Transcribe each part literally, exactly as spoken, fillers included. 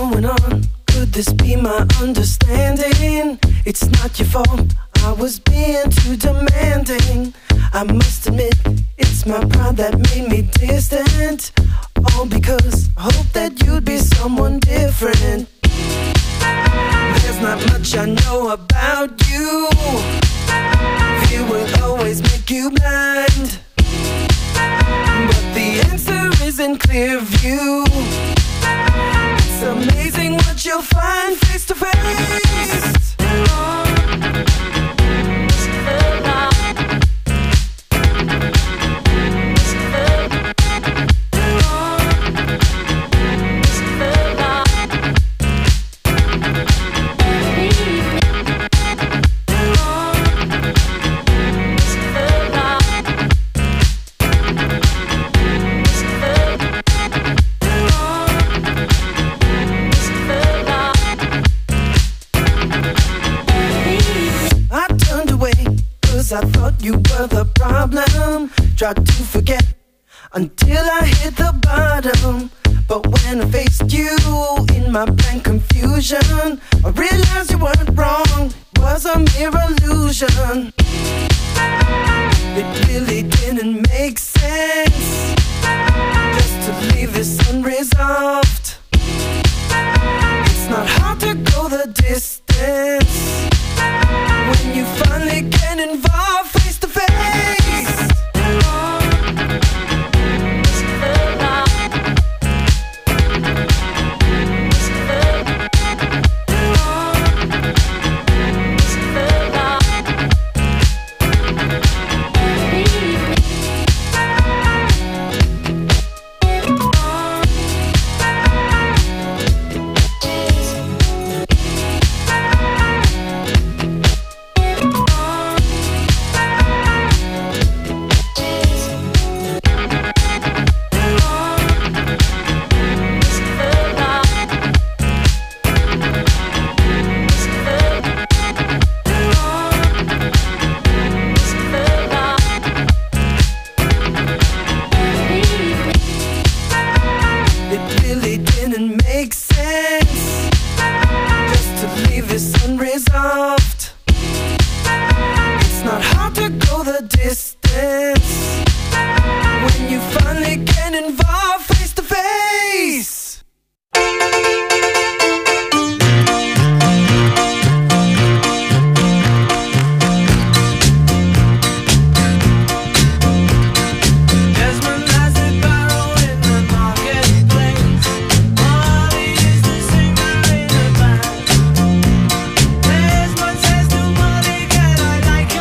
going on? Could this be my understanding? It's not your fault, I was being too demanding. I must admit, it's my pride that made me distant. All because I hope that you'd be someone different. There's not much I know about you. Fear will always make you blind, but the answer is in clear view. It's amazing what you'll find face to face. I thought you were the problem. Tried to forget until I hit the bottom. But when I faced you in my blank confusion, I realized you weren't wrong, it was a mere illusion. It really didn't make sense just to leave this unresolved. It's not hard to go the distance when you finally get involved face to face.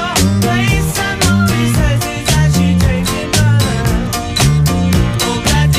Glad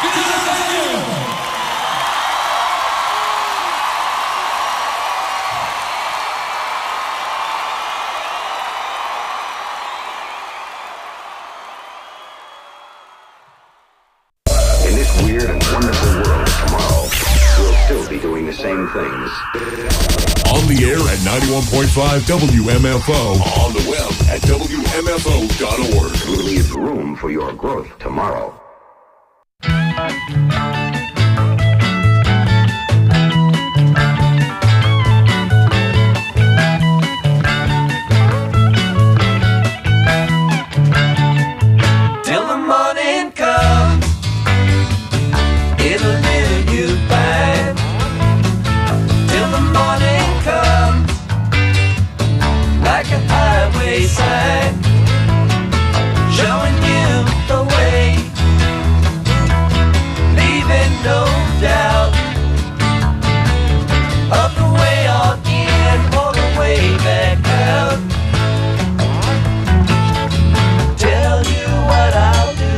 ninety-one point five W M F O. On the web at W M F O dot org. We'll leave room for your growth tomorrow. Till the morning comes, it'll do you fine. Till the morning comes, like a highway sign, showing you the way, leaving no doubt of the way on in or the way back out. Tell you what I'll do,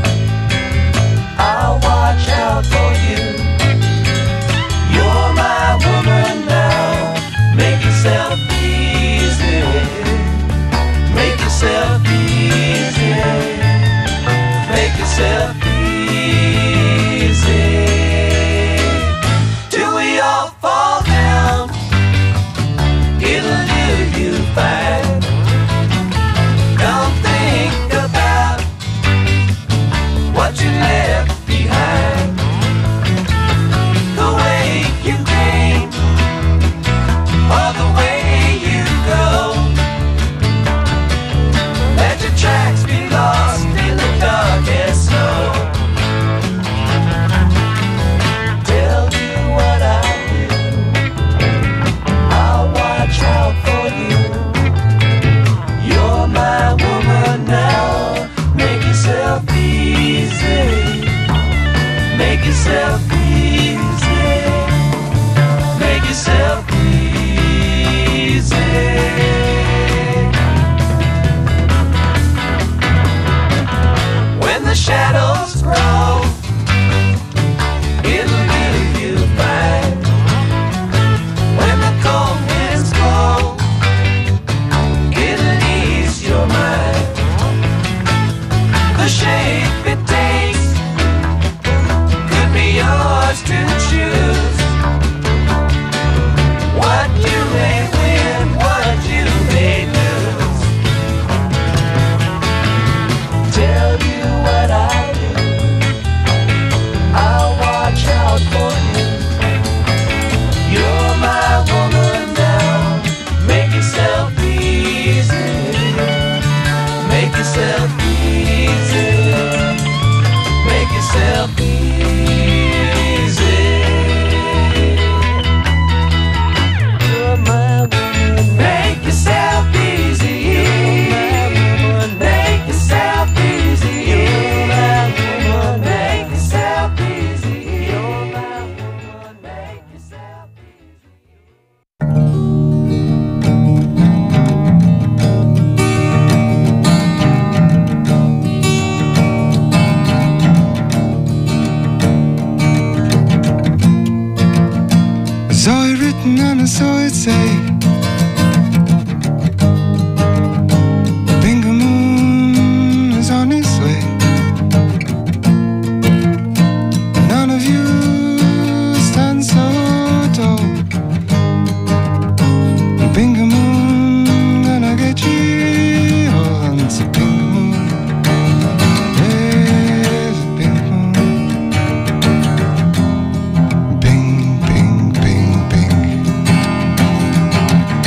I'll watch out for you. You're my woman now, make yourself easy, make yourself easy, make yourself easy. Till we all fall down, it'll do you fine. Don't think about what you left behind, the way you came or the way you go. Let your tracks be lost in the darkest snow. Tell you what I'll do, I'll watch out for you. You're my woman now, make yourself easy, make yourself easy, make yourself easy. When the shadows grow, it'll do you fine. When the cold winds blow, it'll ease your mind. The shape it takes could be yours to choose. What you may win, what you may lose. Tell you what I'll do, I'll watch out for you. You're my woman now, make yourself easy, make yourself easy, make yourself easy. You're my woman, make yourself easy, make yourself easy. You're my woman, make yourself easy. You're my woman, make yourself easy. I saw it written and I saw it say, Bingo Moon is on its way. None of you stand so tall. Bingo Moon, gonna get you all. It's a Bingo Moon, yes, a Bingo Moon. Bing, bing, bing, bing.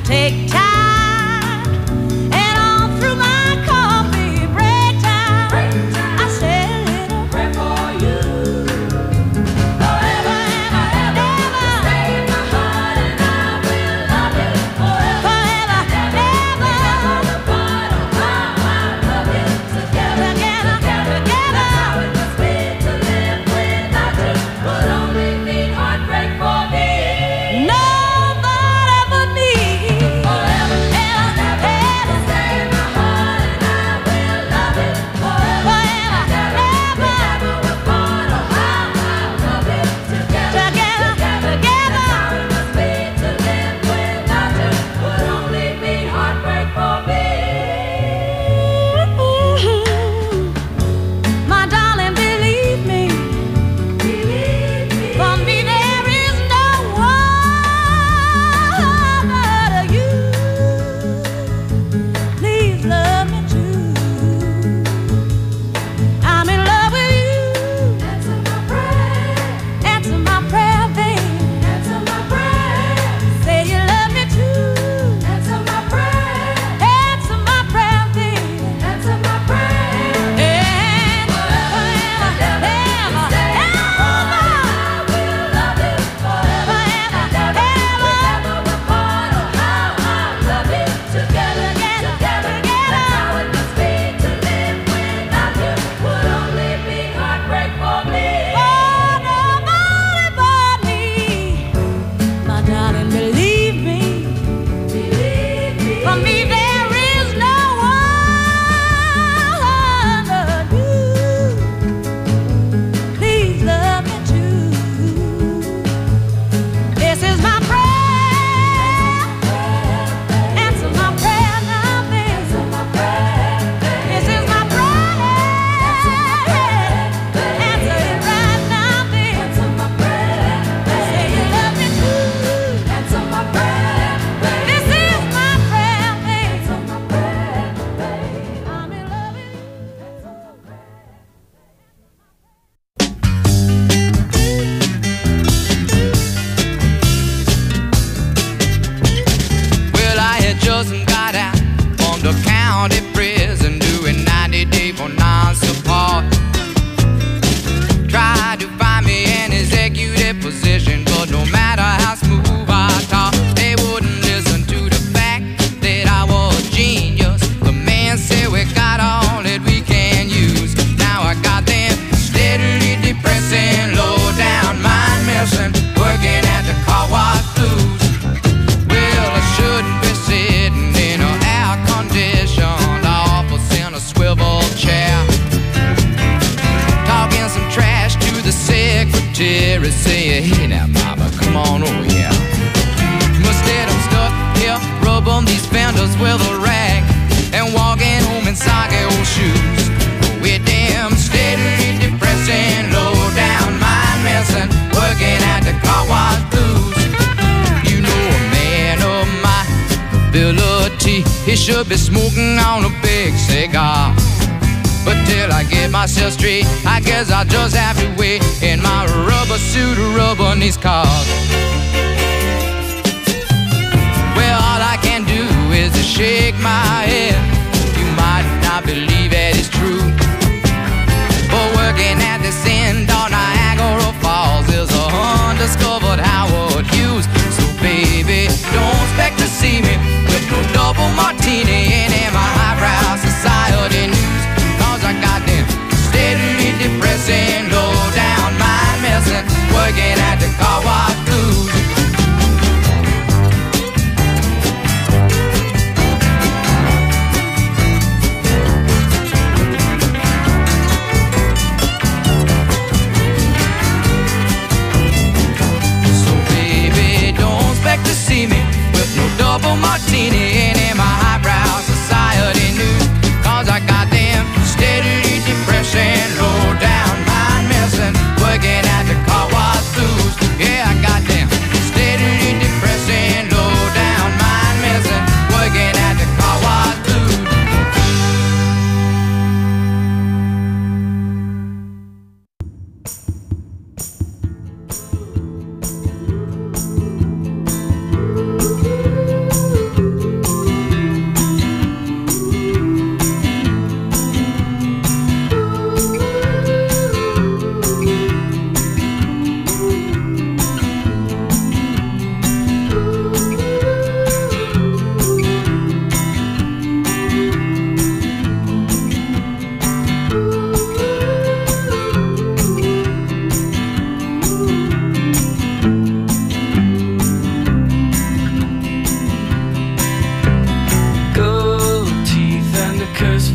Jerry say, hey now mama, come on over here. Must get them stuck here, rub on these fenders with a rag, and walking home in soggy old shoes. We're damn steadily depressing, low down mind messing, working at the car wash blues. You know a man of my ability, he should be smoking on a big cigar. But till I get myself straight, I guess I'll just have to wait in my rubber suit of rubber in these cars. Well, all I can do is to shake my head. You might not believe it is true, but working at this end on Niagara Falls is a undiscovered Howard Hughes. So baby, don't expect to see me with no double martini and in my highbrow society news. I got them steadily depressing, low down mind messing, working at the car wash blues. So baby, don't expect to see me with no double martini and in my highbrow society news. Cause I got them steadily depressing, low down mind messing, working at the car wash blues. Yeah, I got them steadily depressing, low down mind messing, working at the car wash blues.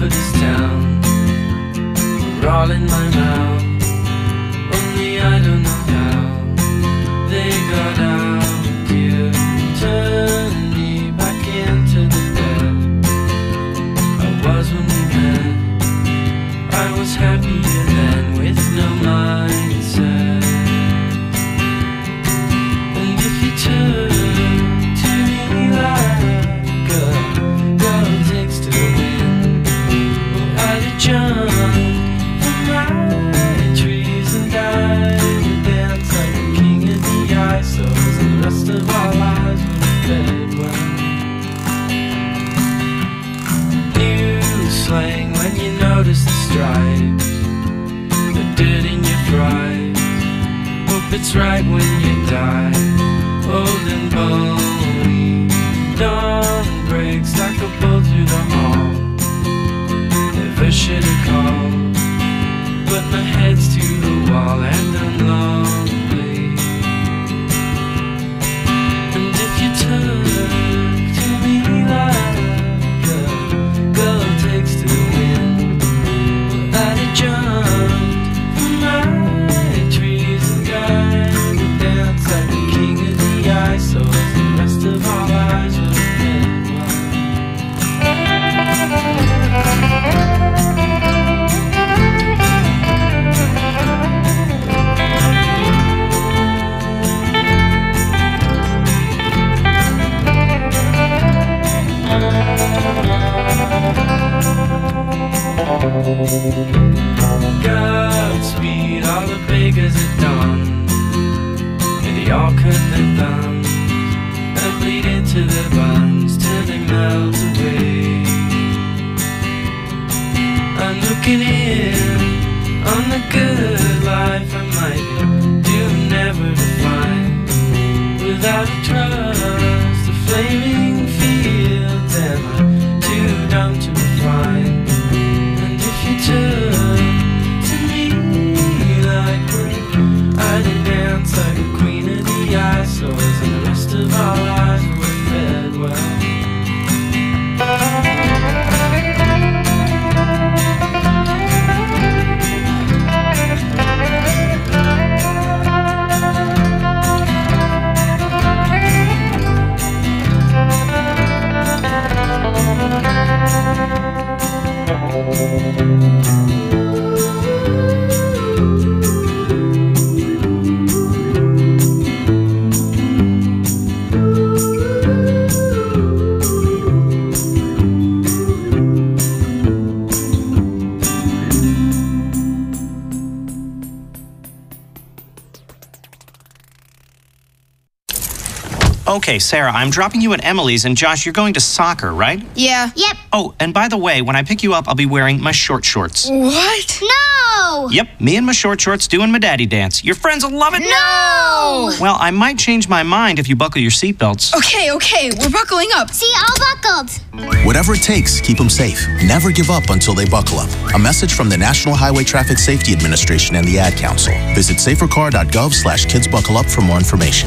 for this town were all in my mouth. Only I don't know how they got out. You turned me back into the bed I was when we met. I was happier then with no mindset. And if you turn to me like a girl takes to the wind, well, I'd have jumped from my trees and died and danced like a king in the ice. So the rest of our lives were fed well. New slang when you notice the stripes, the dirt in your fries. Hope it's right when you die, old and bony. Dawn breaks like a bolt through the hall. Never should have called, but my head's to the wall and I'm lonely. And if you turn to me like a girl takes to the wind, well, I'd have jumped from my trees and died and danced like a king in the ice. So as the rest of our lives would have been Godspeed, all the beggars at dawn, and they all cut their thumbs and bleed into their buns till they melt away. I'm looking in on the good life I might be doomed never to find. Without a trust, the flaming fields, am I too dumb to refine? And if you turn to me like when I did dance like a queen of the ice, so as the rest of our lives were fed well. Okay, Sarah, I'm dropping you at Emily's, and Josh, you're going to soccer, right? Yeah. Yep. Oh, and by the way, when I pick you up, I'll be wearing my short shorts. What? No! Yep, me and my short shorts doing my daddy dance. Your friends will love it. No! Well, I might change my mind if you buckle your seatbelts. Okay, okay, we're buckling up. See, all buckled. Whatever it takes, keep them safe. Never give up until they buckle up. A message from the National Highway Traffic Safety Administration and the Ad Council. Visit safercar.gov slash kidsbuckleup for more information.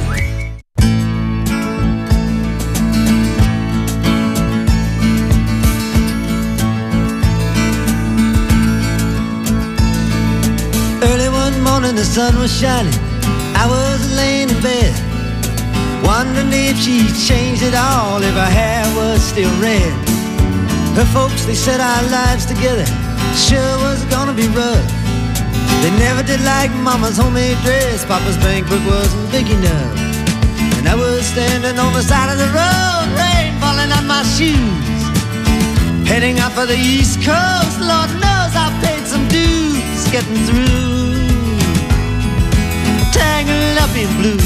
The sun was shining, I was laying in bed, wondering if she changed it all, if her hair was still red. Her folks, they said our lives together sure was gonna be rough. They never did like Mama's homemade dress, Papa's bank book wasn't big enough. And I was standing on the side of the road, rain falling on my shoes, heading out for the East Coast. Lord knows I paid some dues getting through, tangled up in blue.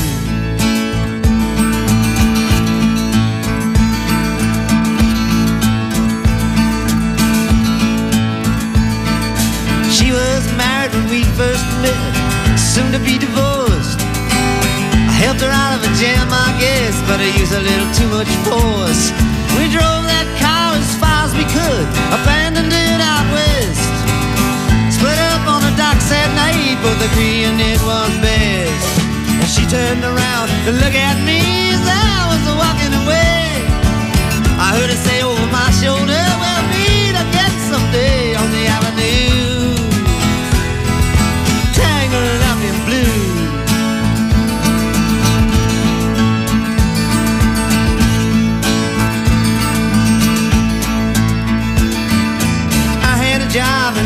She was married when we first met, soon to be divorced. I helped her out of a jam, I guess, but I used a little too much force. We drove that car as far as we could, abandoned it out west. Split up on the docks at night, both agreeing it was best. And she turned around to look at me as I was walking away. I heard her say over my shoulder, we'll meet again someday.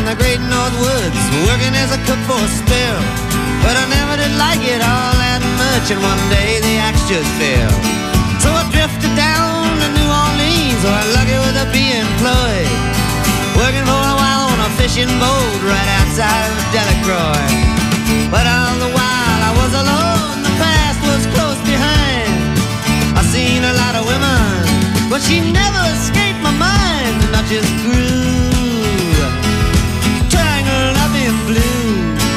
the great North Woods, working as a cook for a spell. But I never did like it all that much, and one day the axe just fell. So I drifted down to New Orleans, where I'm lucky with a be employed, working for a while on a fishing boat right outside of Delacroix. But all the while I was alone, the past was close behind. I seen a lot of women, but she never escaped my mind, and I just grew tangled up in blue.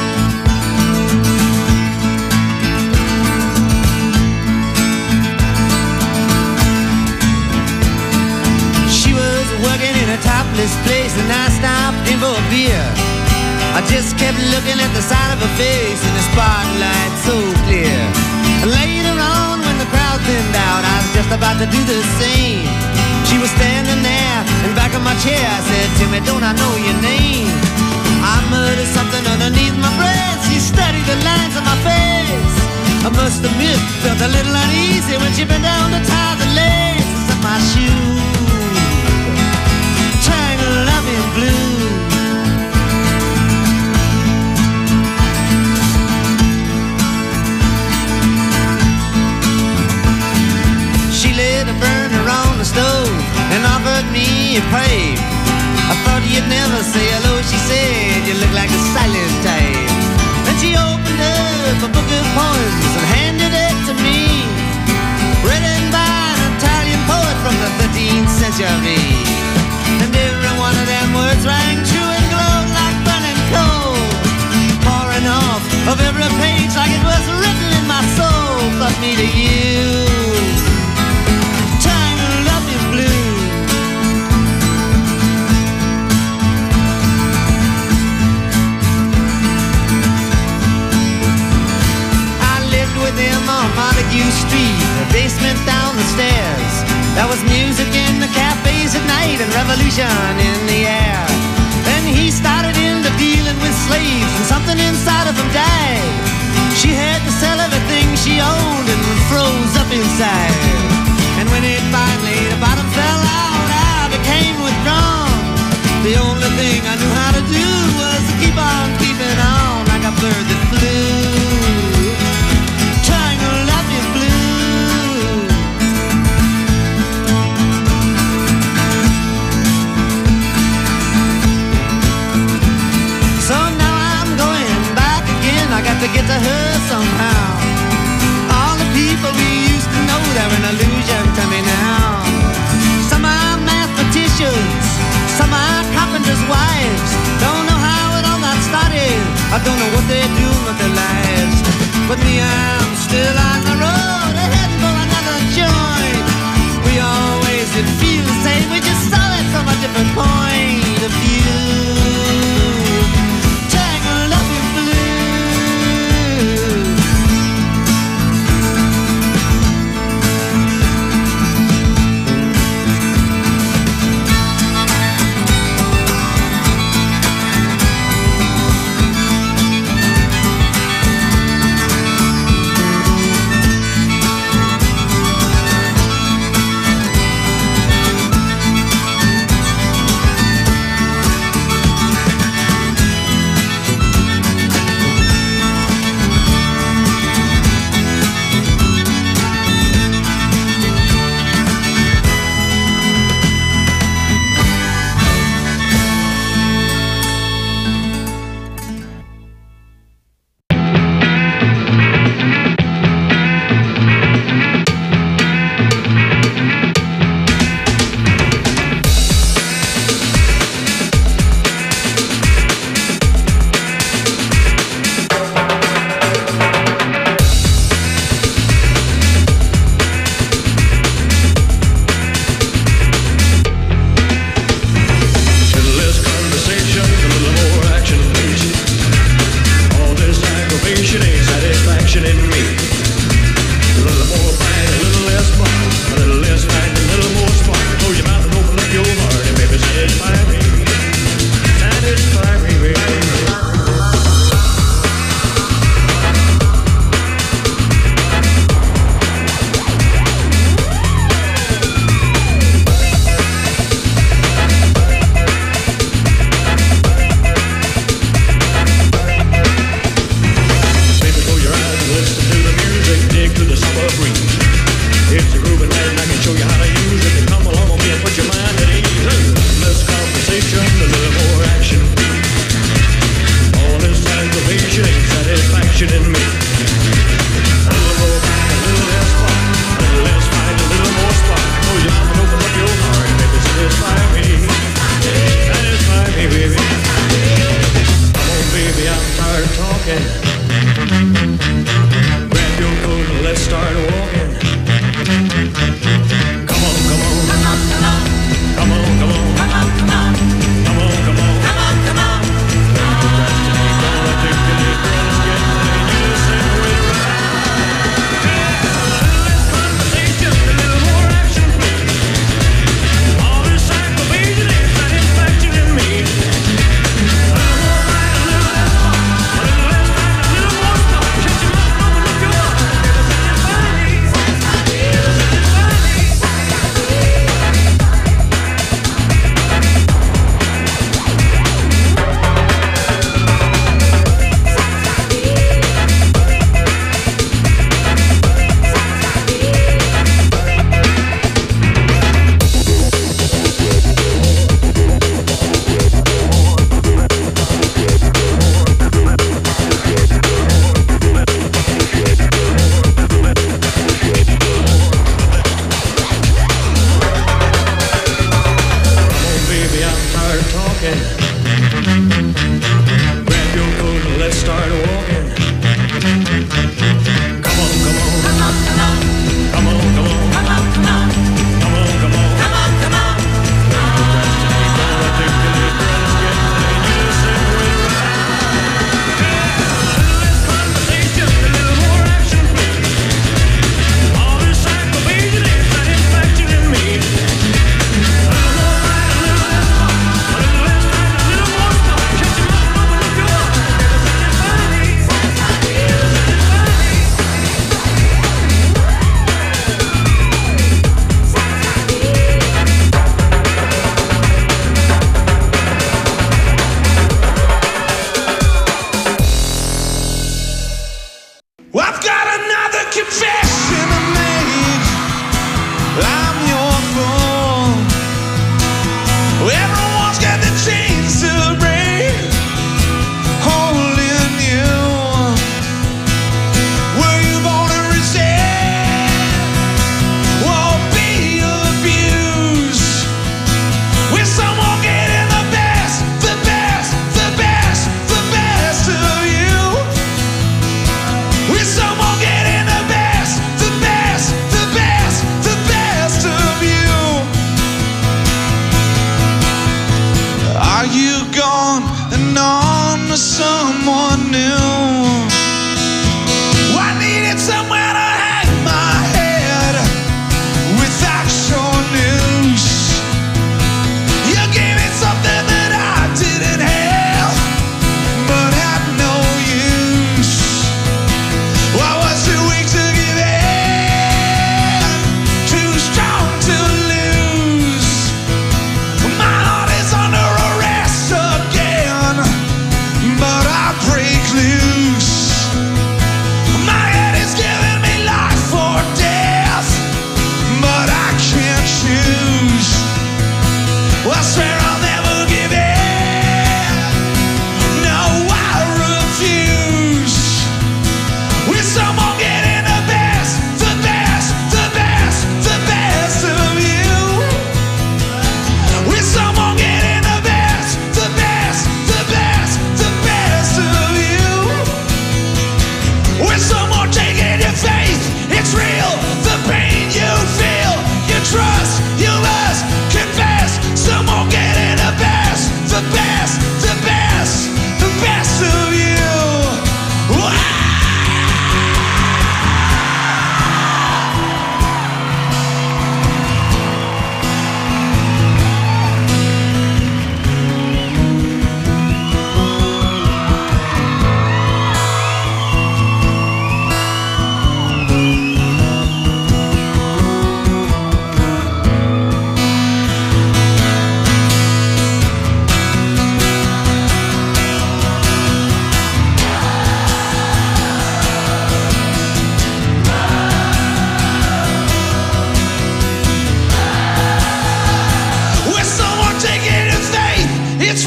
She was working in a topless place, and I stopped in for a beer. I just kept looking at the side of her face in the spotlight so clear. And later on, when the crowd thinned out, I was just about to do the same. She was standing there in back of my chair. I said, Timmy, don't I know your name? I muttered something underneath my breath. She studied the lines on my face. I must admit, felt a little uneasy when she bent down to tie the laces of my shoes, tangled up in blue. She lit a burner on the stove and offered me a pipe. I thought you'd never say hello, she said, you look like a silent type. And she opened up a book of poems and handed it to me, written by an Italian poet from the thirteenth century. And every one of them words rang true and glowed like burning coal, pouring off of every page like it was written in my soul. But me to you, on Montague Street, the basement down the stairs. There was music in the cafes at night and revolution in the air. Then he started into dealing with slaves, and something inside of him died. She had to sell everything she owned and froze up inside. And when it finally, the bottom fell out, I became withdrawn. The only thing I knew how to do was to keep on keeping on like a bird that flew. I got to get to her somehow. All the people we used to know, they're an illusion to me now.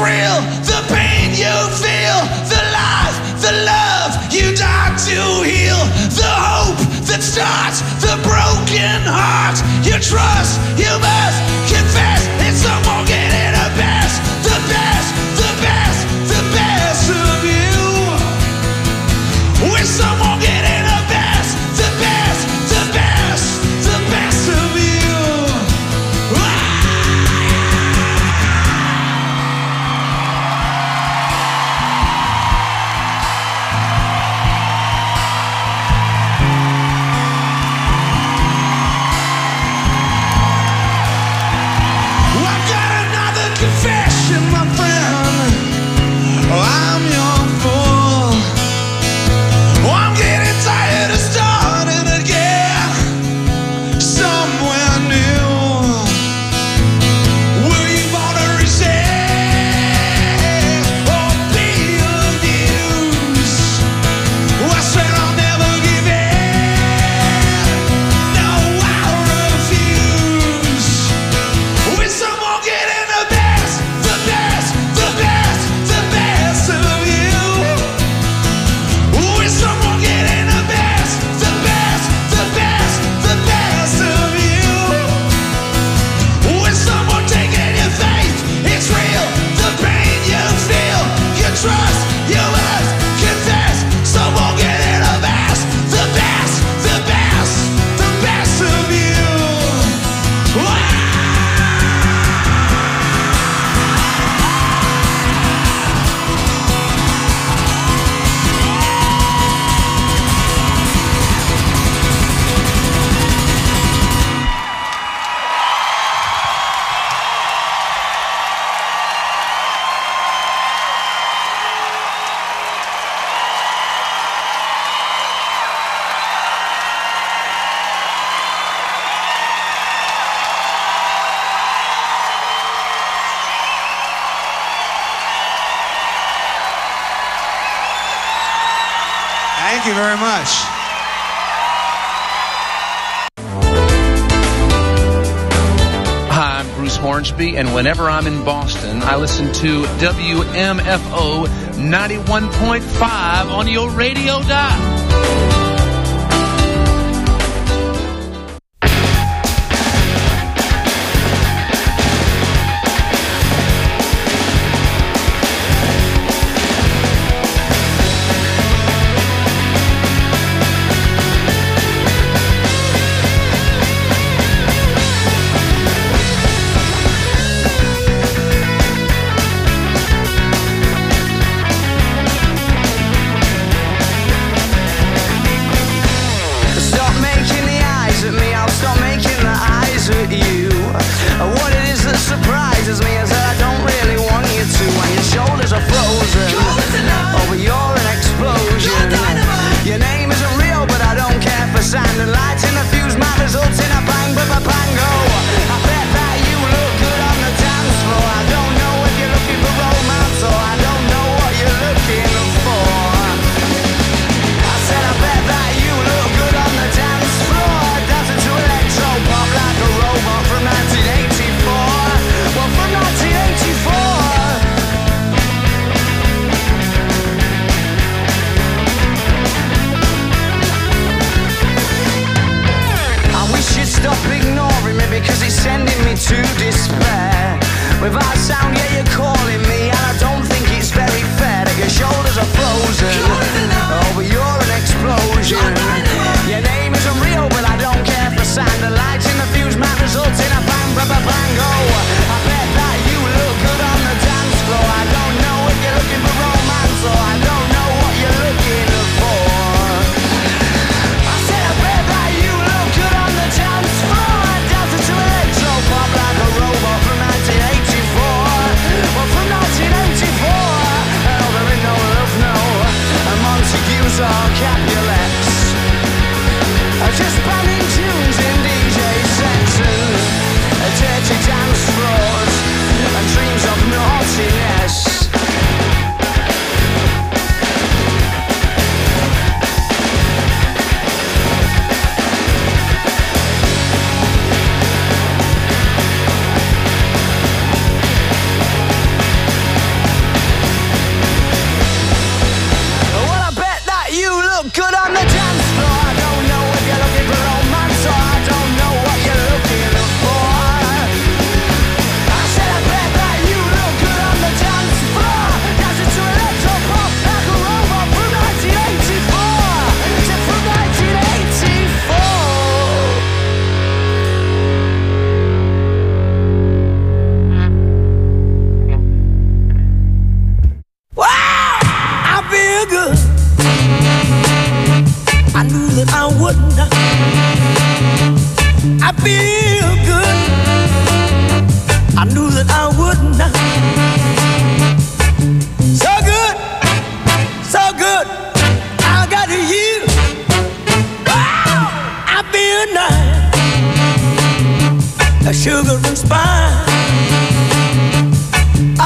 real, the pain you feel, the life, the love you die to heal, the hope that starts the broken heart. You trust, you must confess, and someone getting the best, the best, the best, the best of you. With someone getting the best, the best, the best, the best of you. Ah! Confession, my friend, I'm your fool. I'm getting tired of starting again somewhere new. Will you wanna resist or be abused? I swear I'll never give in. No, I'll refuse. With someone getting a best, the best, the best, the best of you. With someone getting the best, the best, the best, the best of you. With someone taking your faith, it's real, the pain you feel, you trust, you must confess. Someone getting the best, the best, the best, the best of you. Wow. Thank you very much. Hi, I'm Bruce Hornsby, and whenever I'm in Boston, I listen to W M F O ninety-one point five on your radio dial. Stop making the eyes at me, I'll stop making the eyes at you. What it is that surprises me is that I don't really want you to. When your shoulders are frozen, oh but you're an explosion. Your name isn't real but I don't care for sand and lights in the fuse, my results in a bang but a bango. I bet that you look good on the dance floor. I don't know if you're looking for romance or I don't know what you're looking for. I said I bet that you look good on the dance floor, dancing to electro pop like a robot from nineteen eighty-four. Well, from nineteen eighty-four. I wish you'd stop ignoring me because it's sending me to despair. Without sound, yeah, you're calling me, and I don't think it's very fair that your shoulders are frozen. Oh, but you're an explosion. Your name isn't real, but I don't care for sand. The lights in the fuse might result in a bang, ba ba bango. I bet that you look good on the dance floor. I don't know if you're looking for romance or I don't know what you're looking for. I said I bet that you look good on the dance floor, dancing to electro pop like a robot from nineteen eighty-four.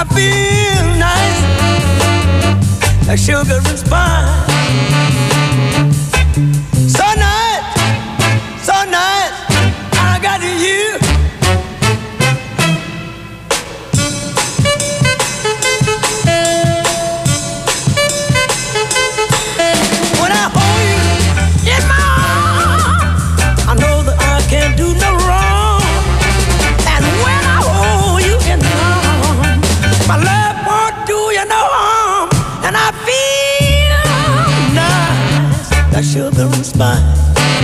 feel nice, like sugar and spice. So nice, so nice, I got you. When I hold you in my arms, I know that I can't do no wrong. And when I hold you in my arms, my love won't do you no harm. And I feel nice, like sugar and spice.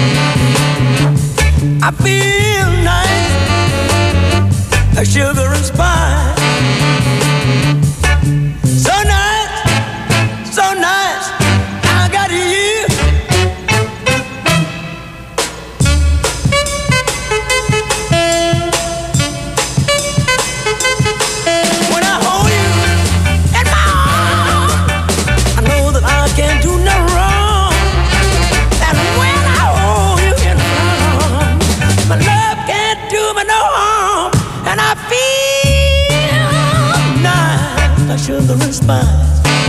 I feel nice, like sugar and spice. So nice, so nice, I got you. When I hold you in my arms, I know that I can't do no wrong. And when I hold you in my arms, my love can't do me no harm. And I feel nice, like sugar and spice.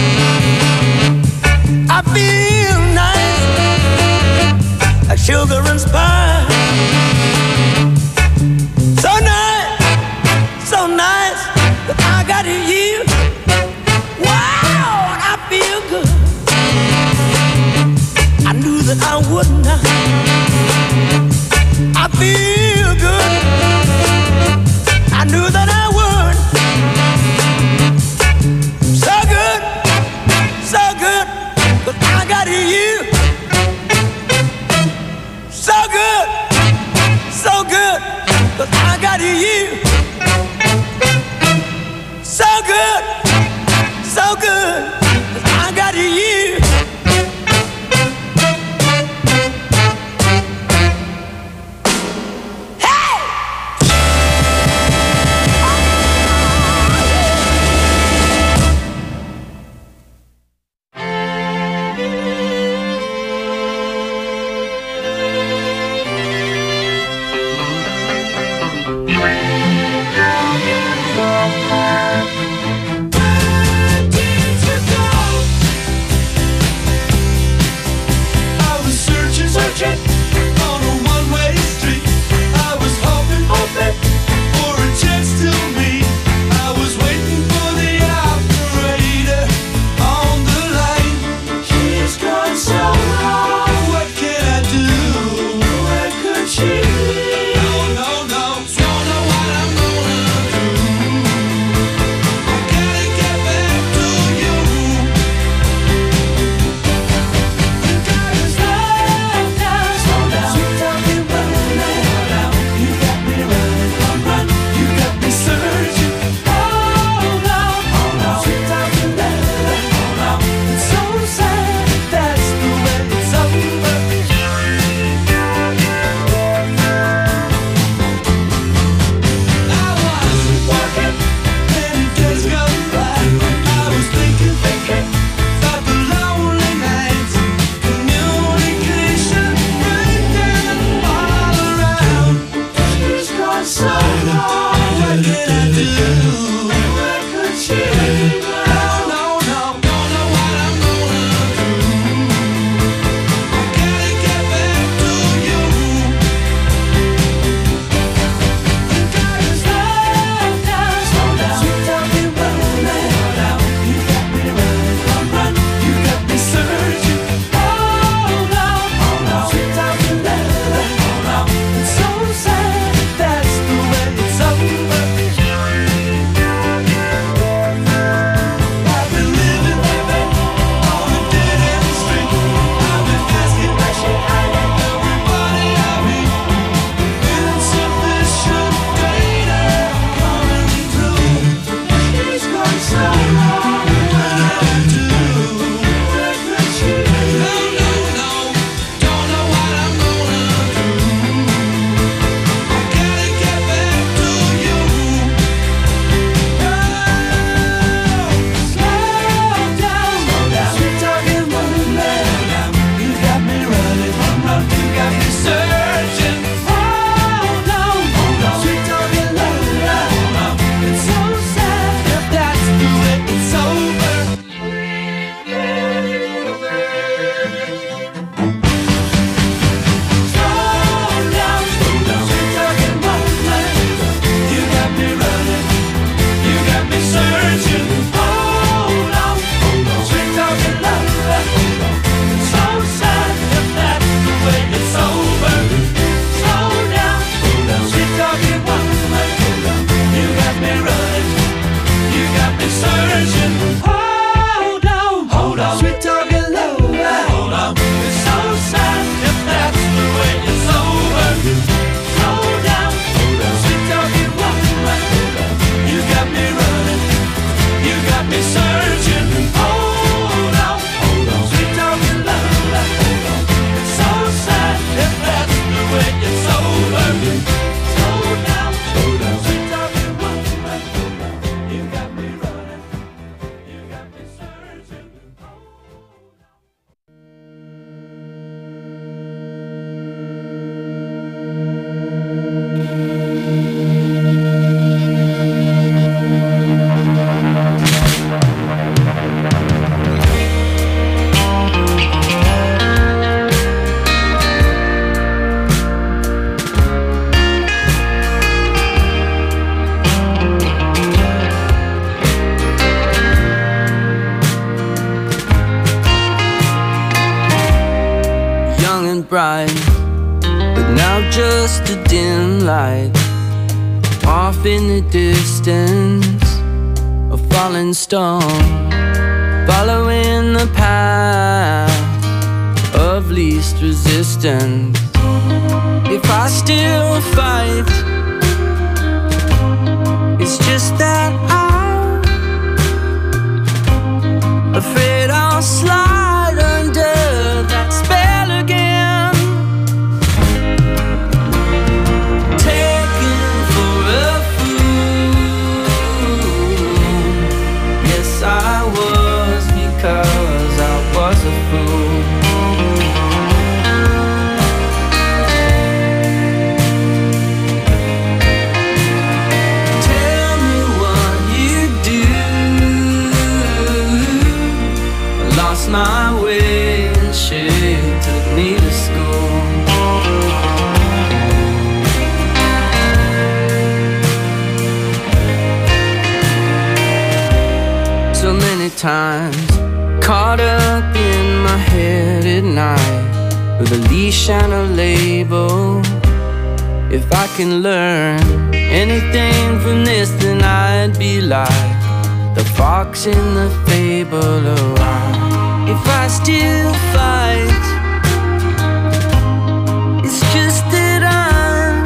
I feel nice, like sugar and spice. So nice, so nice, that I got you. Wow, and I feel good. I knew that I would not. I feel good. I knew that I would. So good, so good, but I got you. So good, so good, but I got you. So good, so good, but I got you. just a dim light off in the distance, a falling stone, following the path of least resistance. If I still fight, it's just that I'm afraid I'll slide under that spell again. Taken for a fool. Yes, I was, because I was a fool. My way and she took me to school. So many times caught up in my head at night with a leash and a label. If I can learn anything from this, then I'd be like the fox in the fable. Oh, I If I still fight, it's just that I'm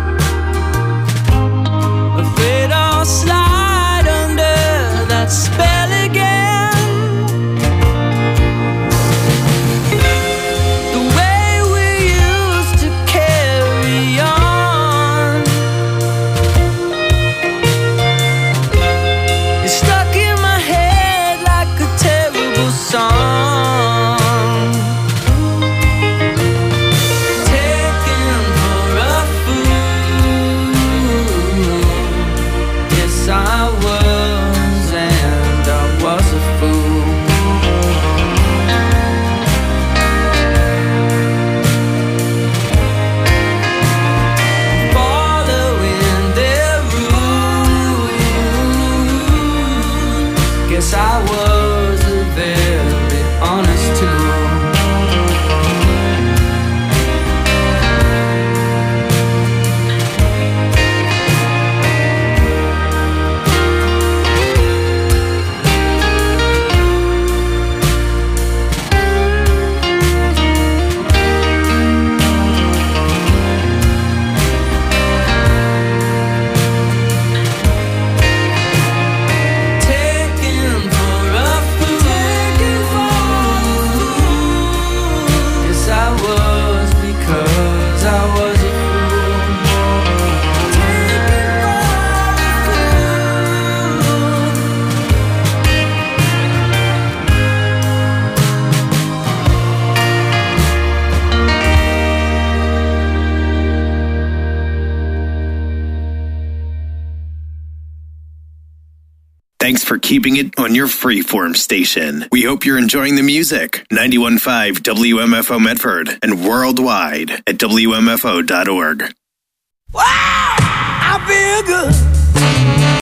afraid I'll slide under that spell again. The way we used to carry on is stuck in my head like a terrible song. I was very honest too. Thanks for keeping it on your freeform station. We hope you're enjoying the music. ninety-one point five W M F O Medford and worldwide at W M F O dot org. Wow! I feel good.